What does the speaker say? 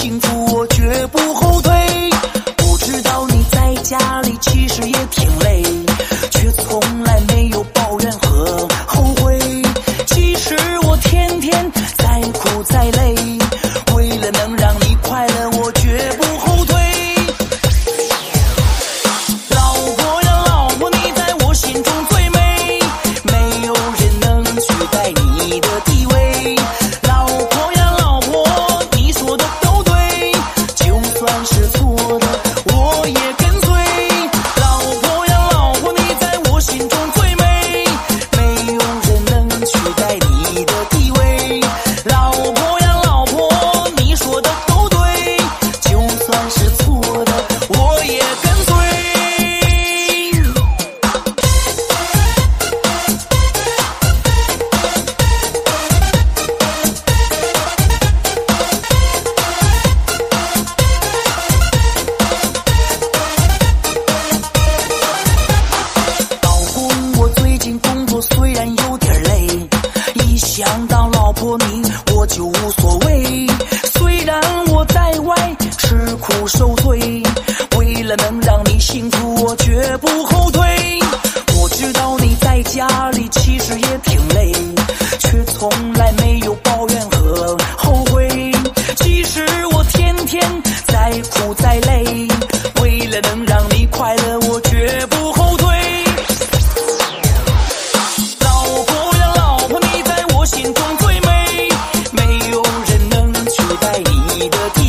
幸福，我绝不后退。我知道你在家里其实也挺累，却从来没有抱怨和后悔。其实我天天再苦再累，为了能让你快乐，我绝不后退。老婆呀老婆，你在我心中最美，没有人能取代你的地位。老婆呀老婆，你说的都对，就算是错的我也跟随。老婆呀老婆，你在我心中最美，没有人能取代你的地位。老婆呀老婆，你说的都对，就算是错的我也跟随。老公，我最近工作虽然有点累，一想到老婆你我就无所谓。虽然我在外吃苦受罪，为了能让你幸福，我绝不后退。我知道你在家里其实也挺累，却从来没有抱怨和后悔。其实我天天再苦再累，为了能让你快乐，我绝不后退。老婆呀老婆，你在我心中最美，没有人能取代你的地